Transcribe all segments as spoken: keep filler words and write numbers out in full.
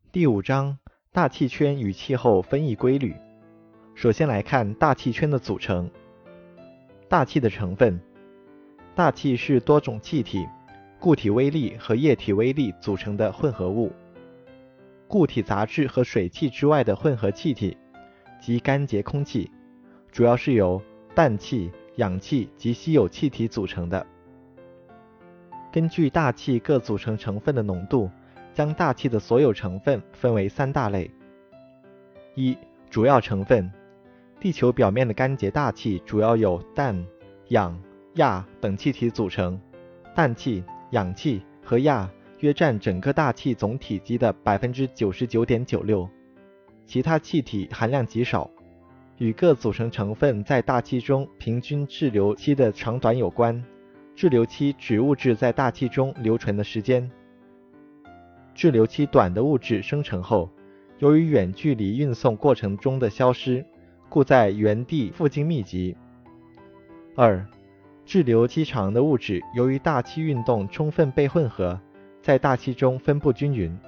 第五章，大气圈与气候分异规律。首先来看大气圈的组成。大气的成分，大气是多种气体、固体微粒和液体微粒组成的混合物。固体杂质和水汽之外的混合气体及干结空气，主要是由氮气、氧气及稀有气体组成的。根据大气各组成成分的浓度，将大气的所有成分分为三大类。一、主要成分。地球表面的干结大气主要由氮、氧、氩等气体组成，氮气、氧气和氩约占整个大气总体积的 百分之九十九点九六， 其他气体含量极少，与各组成成分在大气中平均滞留期的长短有关。滞留期指物质在大气中留存的时间。滞留期短的物质生成后，由于远距离运送过程中的消失，故在原地附近密集。二、滞留期长的物质由于大气运动充分被混合，在大气中分布均匀。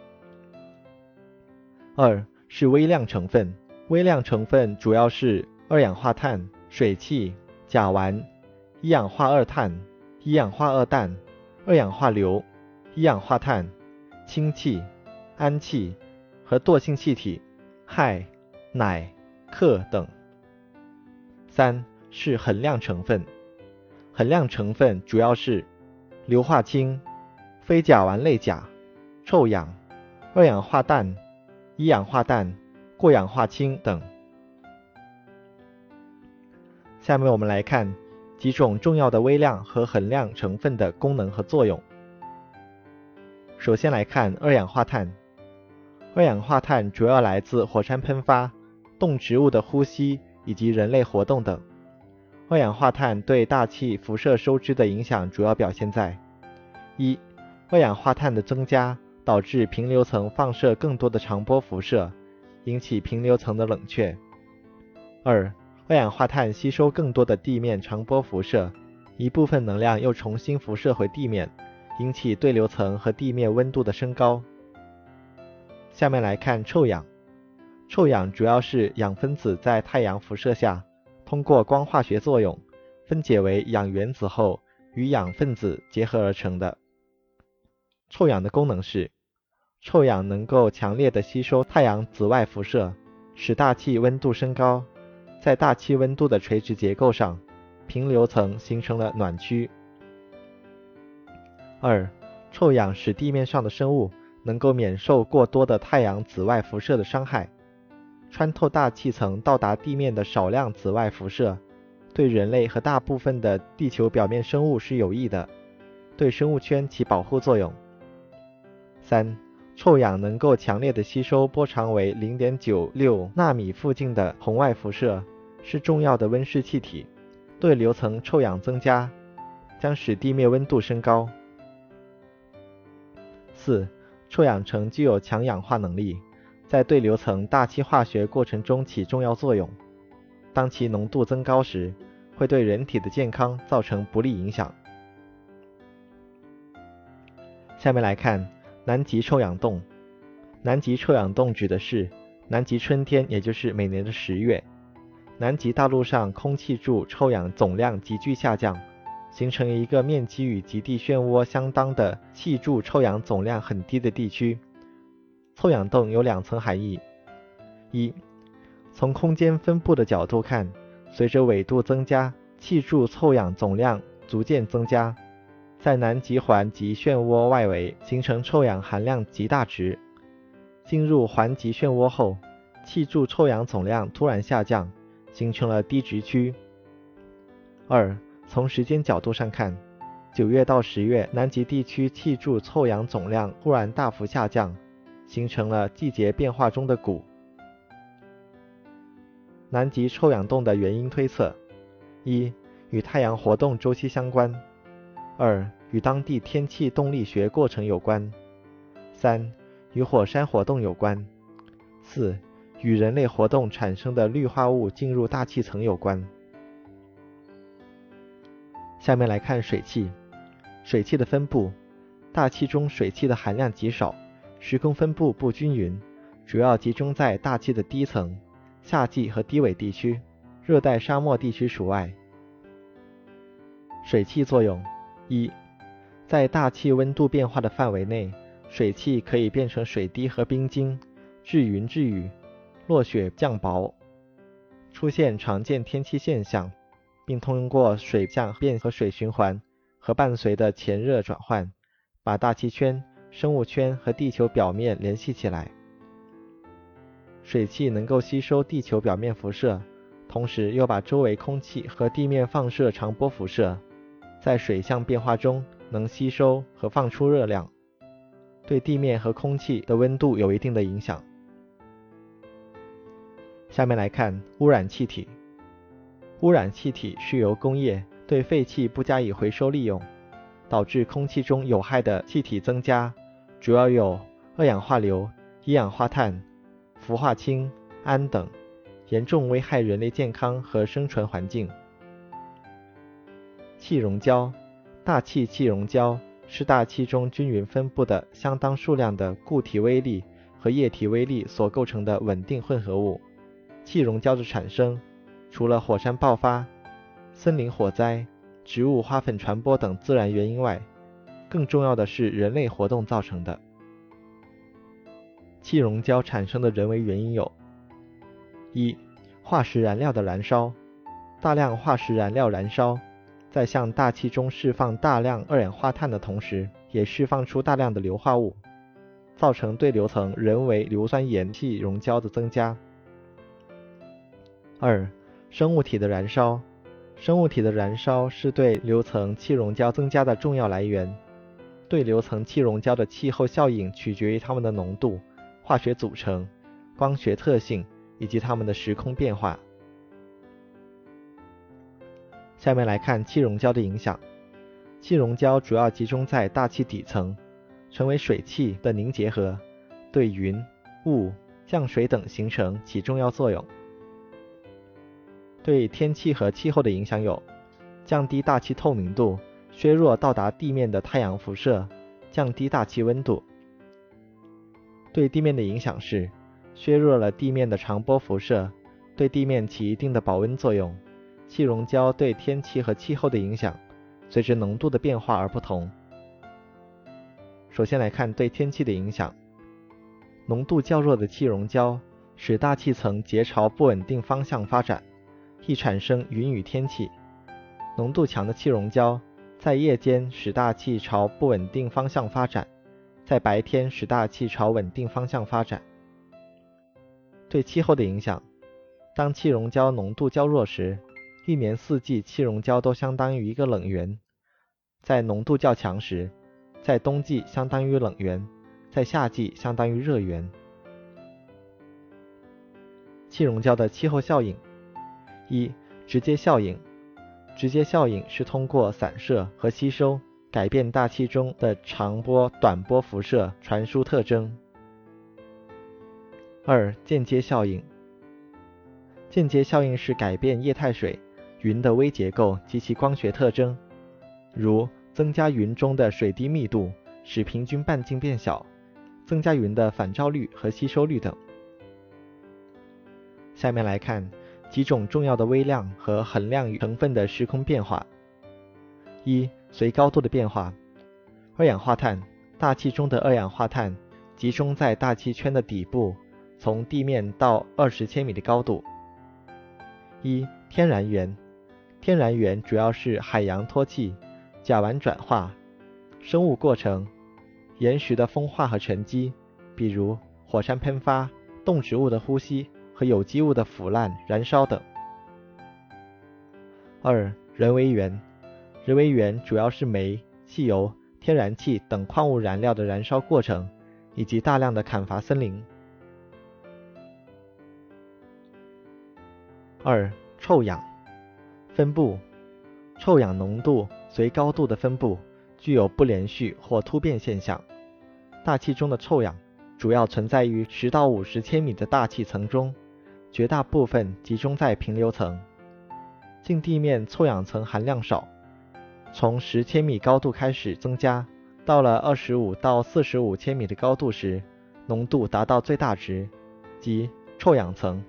二是微量成分。微量成分主要是二氧化碳、水汽、甲烷、一氧化二碳、一氧化二氮、二氧化硫、一氧化碳、氢气、氨气和惰性气体、氦、氖、氪等。三是衡量成分。衡量成分主要是硫化氢、非甲烷类钾、臭氧、二氧化氮、一氧化氮、过氧化氢等。下面我们来看几种重要的微量和衡量成分的功能和作用。首先来看二氧化碳。二氧化碳主要来自火山喷发、动植物的呼吸以及人类活动等。二氧化碳对大气辐射收支的影响主要表现在：一、二氧化碳的增加导致平流层放射更多的长波辐射，引起平流层的冷却。二、二氧化碳吸收更多的地面长波辐射，一部分能量又重新辐射回地面，引起对流层和地面温度的升高。下面来看臭氧。臭氧主要是氧分子在太阳辐射下，通过光化学作用分解为氧原子后与氧分子结合而成的。臭氧的功能是，臭氧能够强烈地吸收太阳紫外辐射，使大气温度升高。在大气温度的垂直结构上，平流层形成了暖区。二、臭氧使地面上的生物能够免受过多的太阳紫外辐射的伤害。穿透大气层到达地面的少量紫外辐射，对人类和大部分的地球表面生物是有益的，对生物圈起保护作用。三、臭氧能够强烈地吸收波长为 零点九六纳米附近的红外辐射，是重要的温室气体，对流层臭氧增加，将使地面温度升高。四、臭氧层具有强氧化能力，在对流层大气化学过程中起重要作用。当其浓度增高时，会对人体的健康造成不利影响。下面来看南极臭氧洞。南极臭氧洞指的是南极春天，也就是每年的十月，南极大陆上空气中臭氧总量急剧下降，形成一个面积与极地漩涡相当的气柱臭氧总量很低的地区。臭氧洞有两层含义：一、从空间分布的角度看，随着纬度增加，气柱臭氧总量逐渐增加，在南极环极漩涡外围形成臭氧含量极大值。进入环极漩涡后，气柱臭氧总量突然下降，形成了低值区。二、从时间角度上看，九月到十月南极地区气柱臭氧总量忽然大幅下降，形成了季节变化中的谷。南极臭氧洞的原因推测：一、与太阳活动周期相关；二、与当地天气动力学过程有关；三、与火山活动有关；四、与人类活动产生的氯化物进入大气层有关。下面来看水汽。水汽的分布，大气中水汽的含量极少， 时空分布不均匀，主要集中在大气的低层、夏季和低纬地区，热带沙漠地区除外。水汽作用：一，在大气温度变化的范围内，水汽可以变成水滴和冰晶，致云致雨，落雪降雹，出现常见天气现象，并通过水降变和水循环和伴随的前热转换，把大气圈、生物圈和地球表面联系起来。水汽能够吸收地球表面辐射，同时又把周围空气和地面放射长波辐射，在水相变化中能吸收和放出热量，对地面和空气的温度有一定的影响。下面来看污染气体。污染气体是由工业对废气不加以回收利用，导致空气中有害的气体增加，主要有二氧化硫、一氧化碳、氟化氢、氨等，严重危害人类健康和生存环境。气溶胶，大气气溶胶是大气中均匀分布的相当数量的固体微粒和液体微粒所构成的稳定混合物。气溶胶的产生，除了火山爆发、森林火灾、植物花粉传播等自然原因外，更重要的是人类活动造成的。气溶胶产生的人为原因有：一、化石燃料的燃烧，大量化石燃料燃烧，在向大气中释放大量二氧化碳的同时，也释放出大量的硫化物，造成对流层人为硫酸盐气溶胶的增加。二、生物体的燃烧，生物体的燃烧是对流层气溶胶增加的重要来源。对流层气溶胶的气候效应取决于它们的浓度、化学组成、光学特性以及它们的时空变化。下面来看气溶胶的影响。气溶胶主要集中在大气底层，成为水汽的凝结核，对云、雾、降水等形成起重要作用。对天气和气候的影响有：降低大气透明度，削弱到达地面的太阳辐射，降低大气温度。对地面的影响是削弱了地面的长波辐射，对地面起一定的保温作用。气溶胶对天气和气候的影响随着浓度的变化而不同。首先来看对天气的影响。浓度较弱的气溶胶使大气层结朝不稳定方向发展，易产生云雨天气。浓度强的气溶胶在夜间使大气朝不稳定方向发展，在白天使大气朝稳定方向发展。对气候的影响，当气溶胶浓度较弱时，一年四季气溶胶都相当于一个冷源；在浓度较强时，在冬季相当于冷源，在夏季相当于热源。气溶胶的气候效应：一、直接效应。直接效应是通过散射和吸收改变大气中的长波、短波辐射传输特征。二、间接效应。间接效应是改变液态水、云的微结构及其光学特征，如增加云中的水滴密度，使平均半径变小，增加云的反照率和吸收率等。下面来看几种重要的微量和衡量成分的时空变化。一、随高度的变化。二氧化碳，大气中的二氧化碳集中在大气圈的底部，从地面到二十千米的高度。一、天然源。天然源主要是海洋脱气、甲烷转化、生物过程、岩石的风化和沉积，比如火山喷发、动植物的呼吸和有机物的腐烂、燃烧等。二、人为源。人为源主要是煤、汽油、天然气等矿物燃料的燃烧过程，以及大量的砍伐森林。二、臭氧。分布。臭氧浓度随高度的分布具有不连续或突变现象。大气中的臭氧主要存在于十到五十千米的大气层中，绝大部分集中在平流层。近地面臭氧层含量少，从十千米高度开始增加，到了二十五到四十五千米的高度时， 浓度达到最大值，即臭氧层。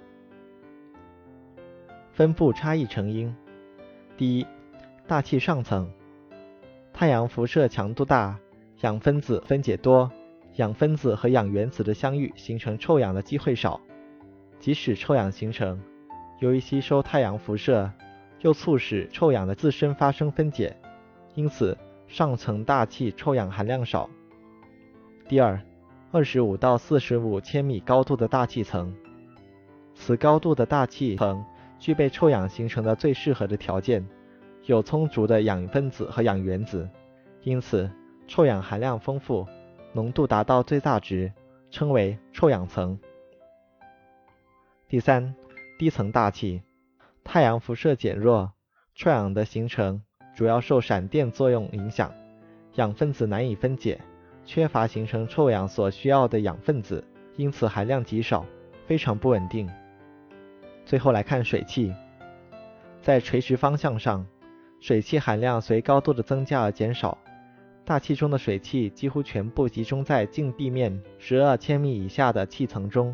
分布差异成因。第一，大气上层，太阳辐射强度大，氧分子分解多，氧分子和氧原子的相遇形成臭氧的机会少。即使臭氧形成，由于吸收太阳辐射，又促使臭氧的自身发生分解，因此上层大气臭氧含量少。第二，二十五到四十五千米高度的大气层，此高度的大气层具备臭氧形成的最适合的条件，有充足的氧分子和氧原子，因此臭氧含量丰富，浓度达到最大值，称为臭氧层。第三，低层大气，太阳辐射减弱，臭氧的形成主要受闪电作用影响，氧分子难以分解，缺乏形成臭氧所需要的氧分子，因此含量极少，非常不稳定。最后来看水汽，在垂直方向上，水汽含量随高度的增加而减少，大气中的水汽几乎全部集中在近地面十二千米以下的气层中。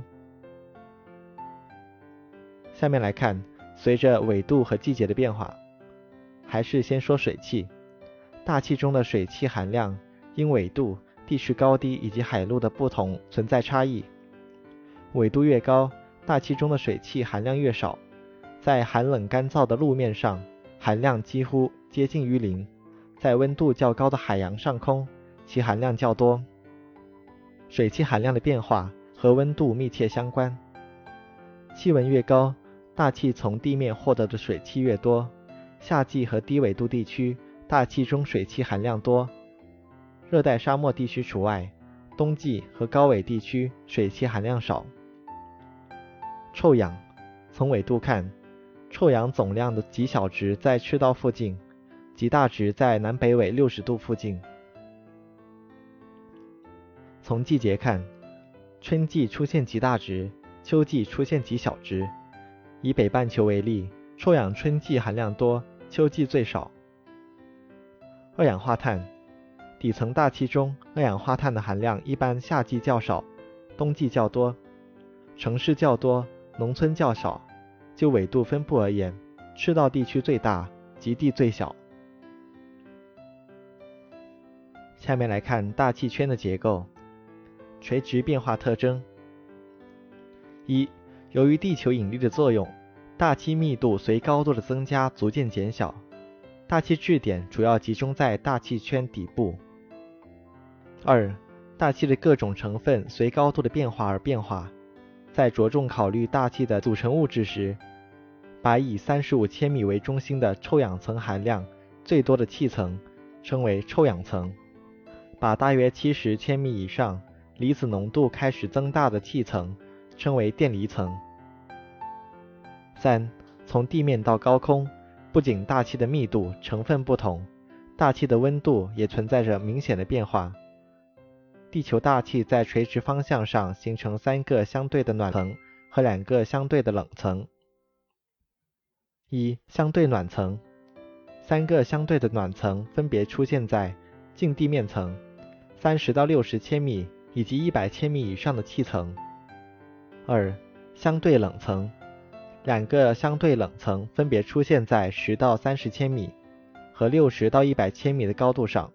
下面来看，随着纬度和季节的变化，还是先说水汽。大气中的水汽含量因纬度、地势高低以及海陆的不同存在差异。纬度越高，大气中的水汽含量越少，在寒冷干燥的路面上，含量几乎接近于零，在温度较高的海洋上空，其含量较多。水汽含量的变化和温度密切相关，气温越高，大气从地面获得的水汽越多，夏季和低纬度地区大气中水汽含量多，热带沙漠地区除外，冬季和高纬地区水汽含量少。臭氧，从纬度看，臭氧总量的极小值在赤道附近，极大值在南北纬六十度附近。从季节看，春季出现极大值，秋季出现极小值。以北半球为例，臭氧春季含量多，秋季最少。二氧化碳，底层大气中二氧化碳的含量一般夏季较少，冬季较多，城市较多，农村较少。就纬度分布而言，赤道地区最大，极地最小。下面来看大气圈的结构。垂直变化特征。一、由于地球引力的作用，大气密度随高度的增加逐渐减小，大气质点主要集中在大气圈底部。二、大气的各种成分随高度的变化而变化，在着重考虑大气的组成物质时，把以三十五千米为中心的臭氧层含量最多的气层称为臭氧层，把大约七十千米以上离子浓度开始增大的气层称为电离层。三、从地面到高空，不仅大气的密度成分不同，大气的温度也存在着明显的变化。地球大气在垂直方向上形成三个相对的暖层和两个相对的冷层。一、相对暖层，三个相对的暖层分别出现在近地面层、三十到六十千米以及一百千米以上的气层。二、相对冷层，两个相对冷层分别出现在十到三十千米和六十到一百千米的高度上。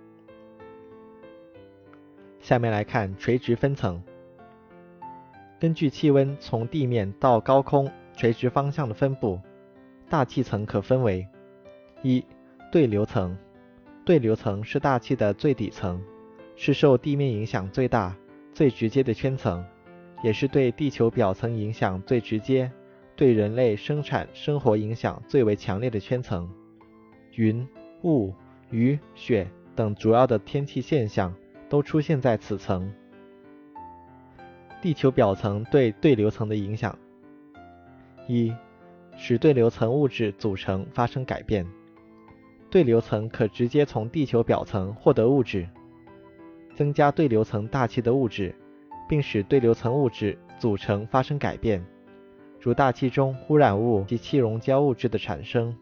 下面来看垂直分层。根据气温从地面到高空垂直方向的分布，大气层可分为：一、对流层。对流层是大气的最底层，是受地面影响最大、最直接的圈层，也是对地球表层影响最直接、对人类生产生活影响最为强烈的圈层。云、雾、雨、雪等主要的天气现象都出现在此层。地球表层对对流层的影响：一、使对流层物质组成发生改变。对流层可直接从地球表层获得物质，增加对流层大气的物质，并使对流层物质组成发生改变，如大气中污染物及气溶胶物质的产生。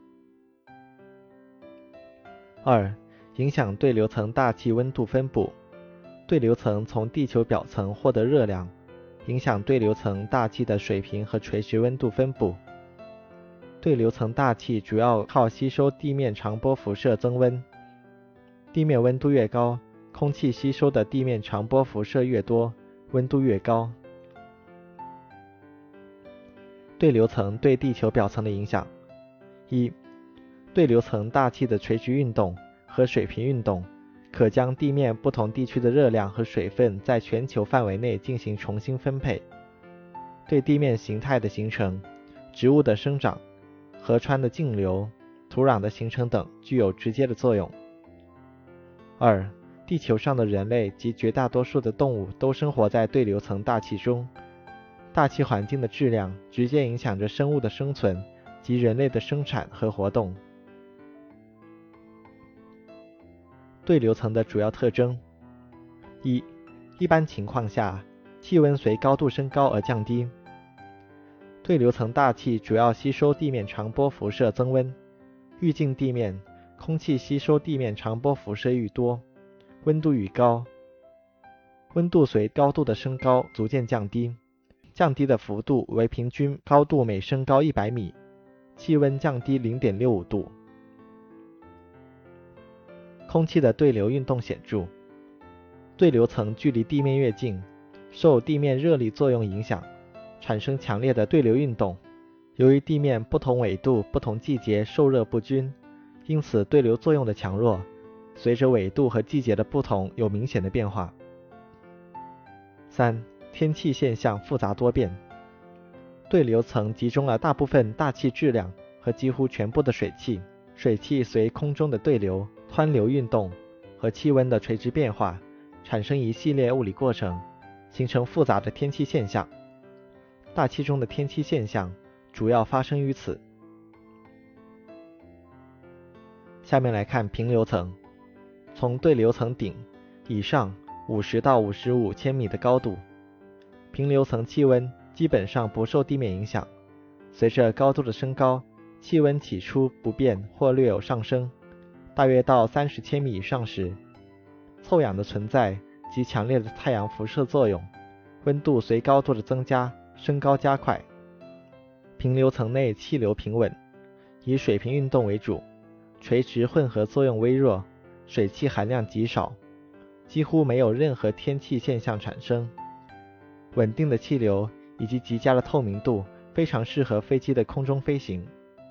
二、影响对流层大气温度分布。 对流层从地球表层获得热量，影响对流层大气的水平和垂直温度分布。对流层大气主要靠吸收地面长波辐射增温，地面温度越高，空气吸收的地面长波辐射越多，温度越高。对流层对地球表层的影响：一、对流层大气的垂直运动和水平运动，可将地面不同地区的热量和水分在全球范围内进行重新分配，对地面形态的形成、植物的生长、河川的径流、土壤的形成等具有直接的作用。二、地球上的人类及绝大多数的动物都生活在对流层大气中，大气环境的质量直接影响着生物的生存及人类的生产和活动。对流层的主要特征：一、一般情况下，气温随高度升高而降低。对流层大气主要吸收地面长波辐射增温，愈近地面，空气吸收地面长波辐射愈多，温度愈高。温度随高度的升高逐渐降低，降低的幅度为平均高度每升高一百米，气温降低 零点六五度。空气的对流运动显著，对流层距离地面越近，受地面热力作用影响，产生强烈的对流运动。由于地面不同纬度、不同季节受热不均，因此对流作用的强弱随着纬度和季节的不同有明显的变化。三、天气现象复杂多变。对流层集中了大部分大气质量和几乎全部的水汽，水汽随空中的对流、湍流运动和气温的垂直变化，产生一系列物理过程，形成复杂的天气现象。大气中的天气现象主要发生于此。下面来看平流层，从对流层顶以上五十到五十五千米的高度，平流层气温基本上不受地面影响，随着高度的升高，气温起初不变或略有上升，大约到三十千米以上时，臭氧的存在及强烈的太阳辐射作用，温度随高度的增加升高加快。平流层内气流平稳，以水平运动为主，垂直混合作用微弱，水汽含量极少，几乎没有任何天气现象产生。稳定的气流以及极佳的透明度非常适合飞机的空中飞行。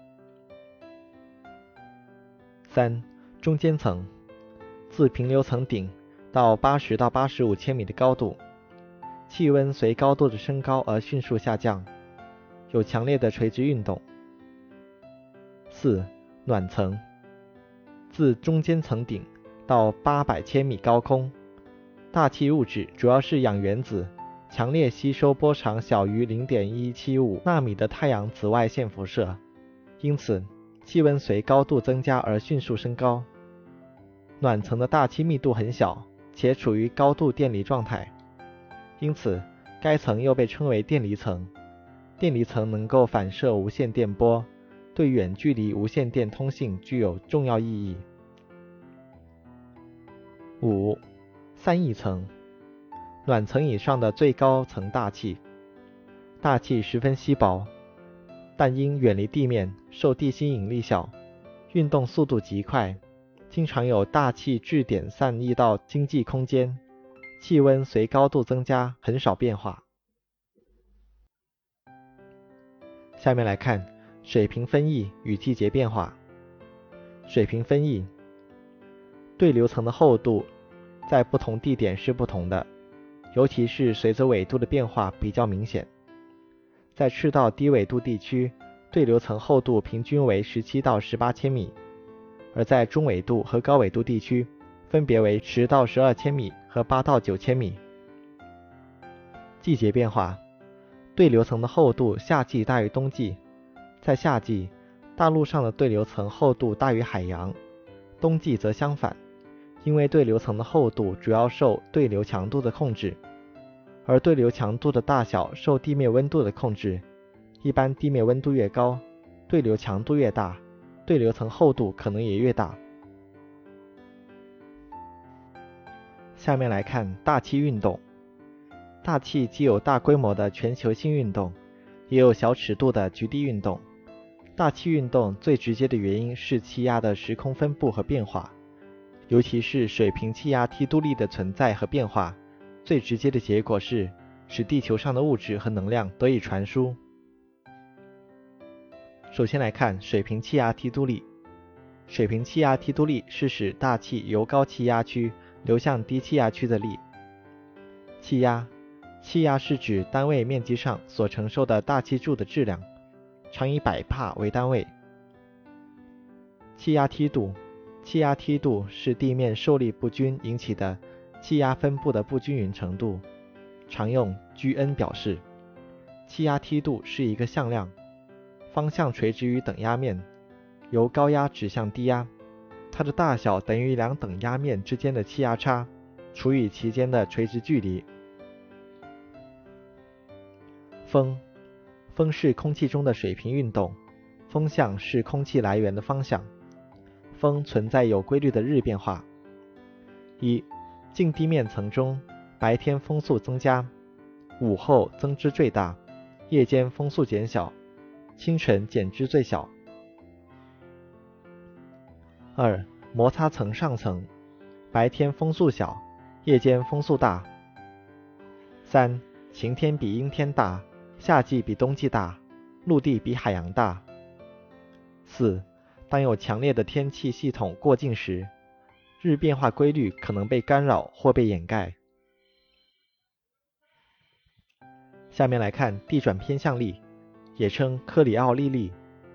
三、中间层，自平流层顶到八十到八十五千米的高度，气温随高度的升高而迅速下降，有强烈的垂直运动。四、暖层，自中间层顶到八百千米高空，大气物质主要是氧原子，强烈吸收波长小于 零点一七五纳米的太阳紫外线辐射，因此气温随高度增加而迅速升高。暖层的大气密度很小，且处于高度电离状态，因此该层又被称为电离层。电离层能够反射无线电波，对远距离无线电通信具有重要意义。五、散逸层，暖层以上的最高层大气，大气十分稀薄，但因远离地面，受地心引力小，运动速度极快，经常有大气质点散逸到经济空间，气温随高度增加很少变化。下面来看水平分异与季节变化。水平分异，对流层的厚度在不同地点是不同的，尤其是随着纬度的变化比较明显。在赤道低纬度地区，对流层厚度平均为十七到十八千米，而在中纬度和高纬度地区分别为十到十二千米和八到九千米。季节变化，对流层的厚度夏季大于冬季，在夏季，大陆上的对流层厚度大于海洋，冬季则相反，因为对流层的厚度主要受对流强度的控制，而对流强度的大小受地面温度的控制，一般地面温度越高，对流强度越大，对流层厚度可能也越大。 下面来看大气运动。大气既有大规模的全球性运动，也有小尺度的局地运动。大气运动最直接的原因是气压的时空分布和变化，尤其是水平气压梯度力的存在和变化，最直接的结果是使地球上的物质和能量得以传输。首先来看水平气压梯度力。水平气压梯度力是使大气由高气压区流向低气压区的力。气压，气压是指单位面积上所承受的大气柱的质量，常以百帕为单位。气压梯度，气压梯度是地面受力不均引起的气压分布的不均匀程度，常用 G N 表示。气压梯度是一个向量，方向垂直于等压面，由高压指向低压，它的大小等于两等压面之间的气压差除以其间的垂直距离。风，风是空气中的水平运动，风向是空气来源的方向。风存在有规律的日变化。一、近地面层中，白天风速增加，午后增之最大，夜间风速减小，清晨减之最小。二、摩擦层上层，白天风速小，夜间风速大。三、晴天比阴天大，夏季比冬季大，陆地比海洋大。四、当有强烈的天气系统过境时，日变化规律可能被干扰或被掩盖。下面来看地转偏向力，也称克里奥利力。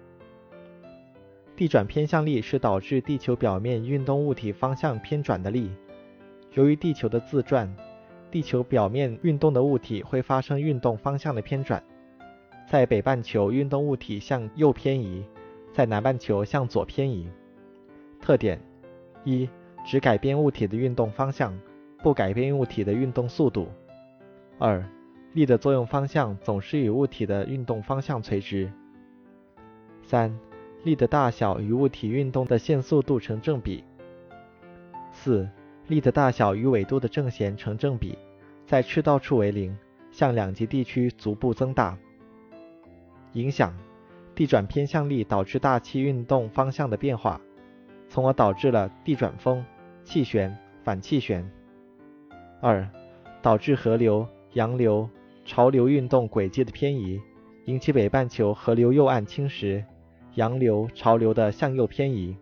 地转偏向力是导致地球表面运动物体方向偏转的力。由于地球的自转，地球表面运动的物体会发生运动方向的偏转，在北半球运动物体向右偏移，在南半球向左偏移。特点：一、只改变物体的运动方向，不改变物体的运动速度。二、力的作用方向总是与物体的运动方向垂直。三、力的大小与物体运动的线速度成正比。四、力的大小与纬度的正弦成正比，在赤道处为零，向两极地区逐步增大。影响：地转偏向力导致大气运动方向的变化，从而导致了地转风、气旋、反气旋。二、导致河流、洋流、潮流运动轨迹的偏移，引起北半球河流右岸侵蚀，洋流、潮流的向右偏移。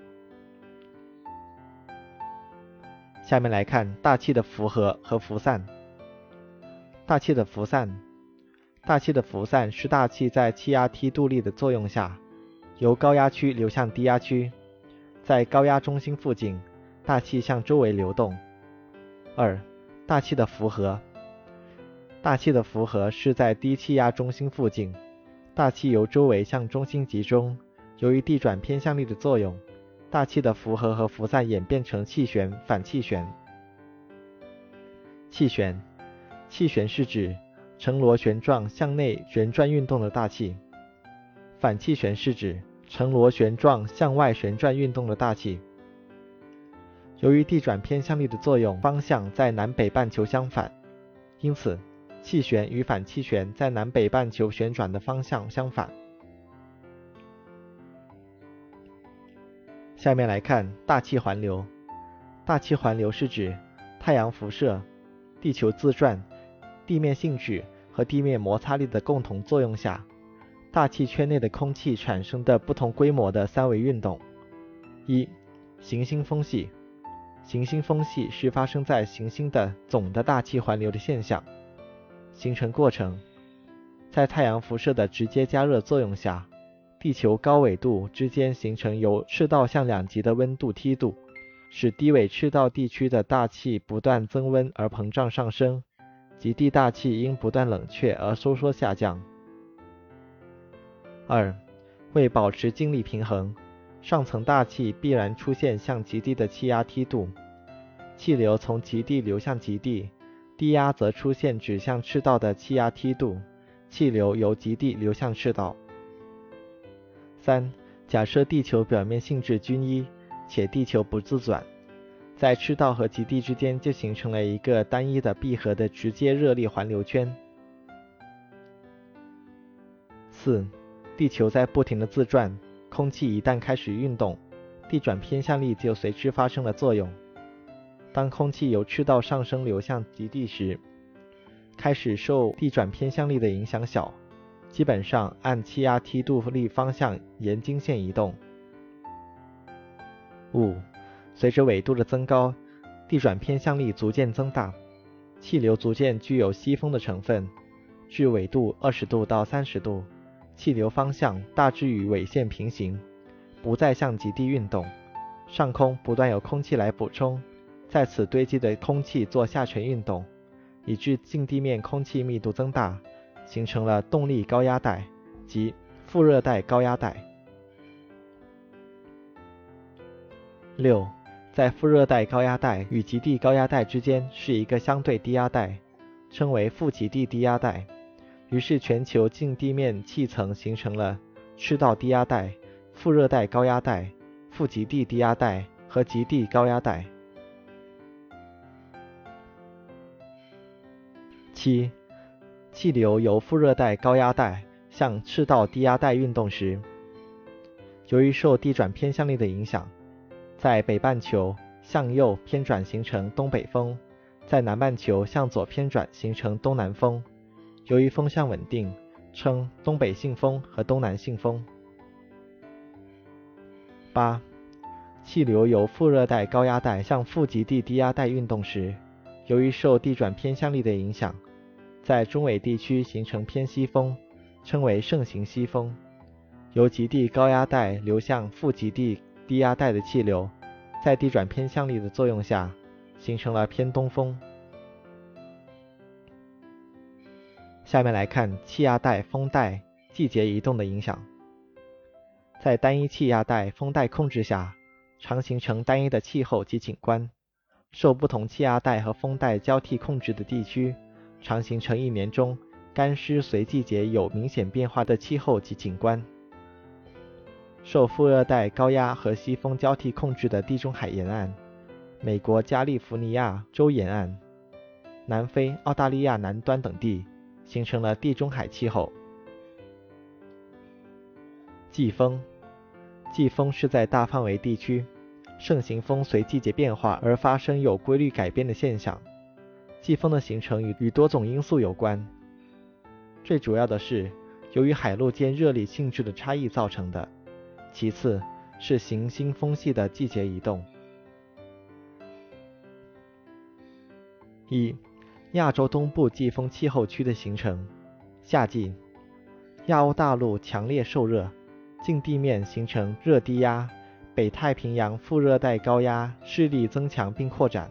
下面来看大气的浮合和浮散。大气的浮散，大气的浮散是大气在气压梯度力的作用下，由高压区流向低压区，在高压中心附近，大气向周围流动。二、大气的浮合，大气的浮合是在低气压中心附近，大气由周围向中心集中，由于地转偏向力的作用，大气的浮合和浮散演变成气旋、反气旋。气旋，气旋是指呈螺旋状向内旋转运动的大气。反气旋是指呈螺旋状向外旋转运动的大气。由于地转偏向力的作用方向在南北半球相反，因此气旋与反气旋在南北半球旋转的方向相反。下面来看大气环流。大气环流是指太阳辐射、地球自转、地面性质和地面摩擦力的共同作用下，大气圈内的空气产生的不同规模的三维运动。一、行星风系。行星风系是发生在行星的总的大气环流的现象。形成过程：在太阳辐射的直接加热作用下，地球高纬度之间形成由赤道向两极的温度梯度，使低纬赤道地区的大气不断增温而膨胀上升，极地大气因不断冷却而收缩下降。二、为保持静力平衡，上层大气必然出现向极地的气压梯度，气流从极地流向极地，低压则出现指向赤道的气压梯度，气流由极地流向赤道。三、假设地球表面性质均一，且地球不自转， 在赤道和极地之间就形成了一个单一的闭合的直接热力环流圈。四、地球在不停地自转，空气一旦开始运动，地转偏向力就随之发生了作用。当空气由赤道上升流向极地时，开始受地转偏向力的影响小，基本上按气压梯度力方向沿经线移动。五、随着纬度的增高，地转偏向力逐渐增大，气流逐渐具有西风的成分，至纬度二十度到三十度，气流方向大致与纬线平行，不再向极地运动，上空不断有空气来补充，在此堆积的空气做下沉运动，以致近地面空气密度增大，形成了动力高压带及副热带高压带。六、在副热带高压带与极地高压带之间是一个相对低压带，称为副极地低压带。于是全球近地面气层形成了赤道低压带、副热带高压带、副极地低压带和极地高压带。七、气流由副热带高压带向赤道低压带运动时，由于受地转偏向力的影响，在北半球向右偏转形成东北风，在南半球向左偏转形成东南风。由于风向稳定，称东北性风和东南性风。八、气流由副热带高压带向副极地低压带运动时，由于受地转偏向力的影响，在中纬地区形成偏西风，称为盛行西风。由极地高压带流向副极地低压带的气流，在地转偏向力的作用下，形成了偏东风。下面来看气压带、风带季节移动的影响。在单一气压带、风带控制下，常形成单一的气候及景观。受不同气压带和风带交替控制的地区，常形成一年中干湿随季节有明显变化的气候及景观。受副热带高压和西风交替控制的地中海沿岸、美国加利福尼亚州沿岸、南非、澳大利亚南端等地，形成了地中海气候。季风，季风是在大范围地区，盛行风随季节变化而发生有规律改变的现象。季风的形成与与多种因素有关，最主要的是由于海陆间热力性质的差异造成的，其次是行星风系的季节移动。一、亚洲东部季风气候区的形成。夏季，亚欧大陆强烈受热，近地面形成热低压，北太平洋副热带高压势力增强并扩展，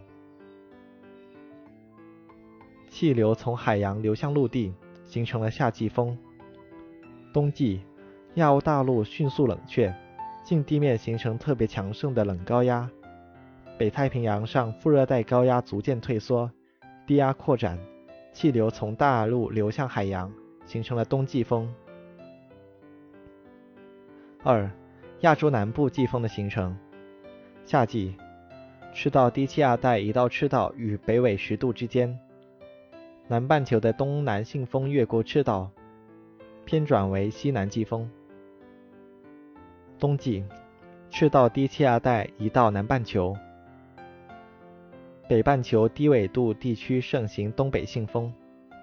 气流从海洋流向陆地，形成了夏季风。冬季，亚欧大陆迅速冷却，近地面形成特别强盛的冷高压，北太平洋上副热带高压逐渐退缩，低压扩展，气流从大陆流向海洋，形成了冬季风。二、亚洲南部季风的形成。夏季，赤道低气压带移到赤道与北纬十度之间，南半球的东南性风越过赤道，偏转为西南季风。冬季，赤道低气压带移到南半球，北半球低纬度地区盛行东北性风。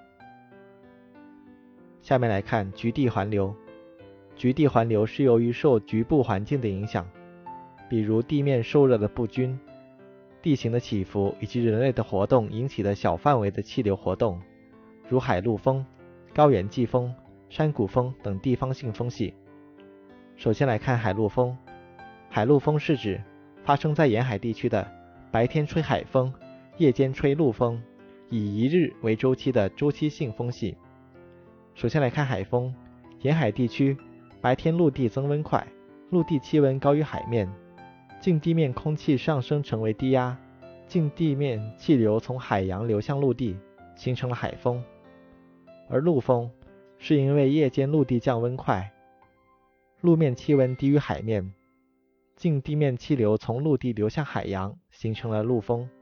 下面来看局地环流。局地环流是由于受局部环境的影响，比如地面受热的不均、地形的起伏以及人类的活动引起的小范围的气流活动，如海陆风、高原季风、山谷风等地方性风系。首先来看海陆风。海陆风是指发生在沿海地区的白天吹海风，夜间吹陆风，以一日为周期的周期性风系。首先来看海风。沿海地区白天陆地增温快，陆地气温高于海面，近地面空气上升成为低压，近地面气流从海洋流向陆地，形成了海风。而陆风是因为夜间陆地降温快，路面气温低于海面， 近地面气流从陆地流向海洋，形成了陆风。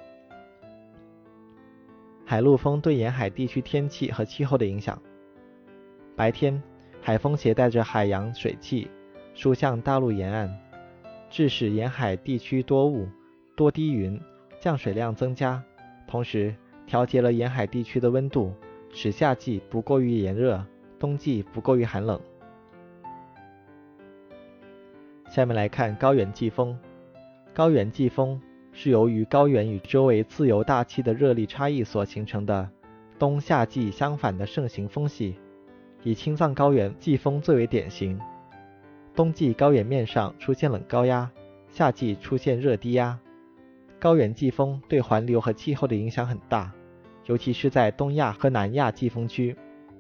海陆风对沿海地区天气和气候的影响。白天，海风携带着海洋水汽输向大陆沿岸，致使沿海地区多雾、多低云，降水量增加，同时调节了沿海地区的温度，使夏季不过于炎热，冬季不过于寒冷。下面来看高原季风。高原季风是由于高原与周围自由大气的热力差异所形成的冬夏季相反的盛行风系，以青藏高原季风最为典型。冬季高原面上出现冷高压，夏季出现热低压。高原季风对环流和气候的影响很大，尤其是在东亚和南亚季风区。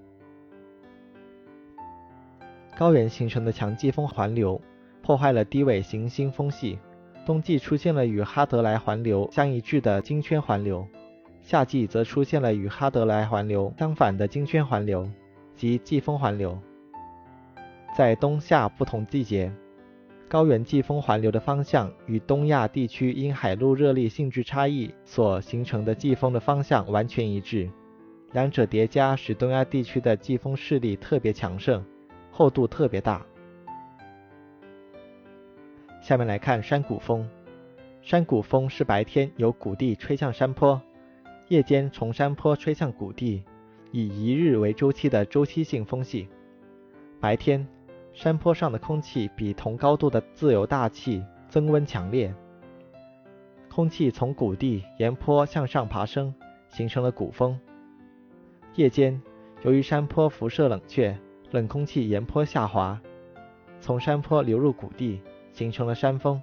高原形成的强季风环流破坏了低纬行星风系，冬季出现了与哈德莱环流相一致的经圈环流，夏季则出现了与哈德莱环流相反的经圈环流及季风环流。在冬夏不同季节，高原季风环流的方向与东亚地区因海陆热力性质差异所形成的季风的方向完全一致，两者叠加使东亚地区的季风势力特别强盛，厚度特别大。下面来看山谷风。山谷风是白天由谷地吹向山坡，夜间从山坡吹向谷地，以一日为周期的周期性风系。白天，山坡上的空气比同高度的自由大气增温强烈，空气从谷地沿坡向上爬升，形成了谷风。夜间，由于山坡辐射冷却，冷空气沿坡下滑，从山坡流入谷地，形成了山风。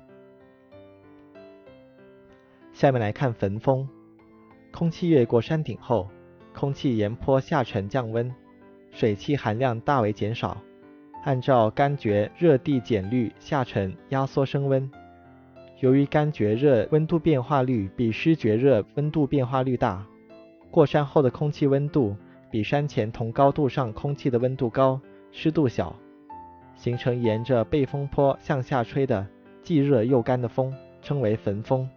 下面来看焚风。空气越过山顶后，空气沿坡下沉降温，水汽含量大为减少，按照干觉热地减率下沉压缩升温。由于干觉热温度变化率比湿觉热温度变化率大，过山后的空气温度比山前同高度上空气的温度高，湿度小，形成沿着背风坡向下吹的既热又干的风，称为焚风。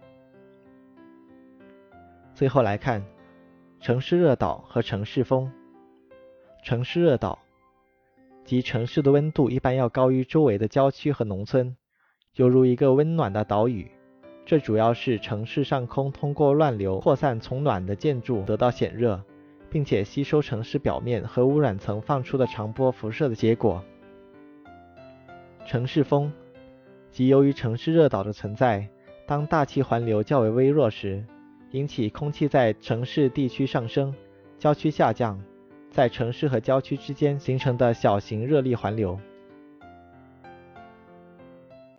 最后来看城市热岛和城市风。城市热岛即城市的温度一般要高于周围的郊区和农村，犹如一个温暖的岛屿。这主要是城市上空通过乱流扩散从暖的建筑得到显热，并且吸收城市表面和污染层放出的长波辐射的结果。城市风即由于城市热岛的存在，当大气环流较为微弱时，引起空气在城市地区上升，郊区下降，在城市和郊区之间形成的小型热力环流。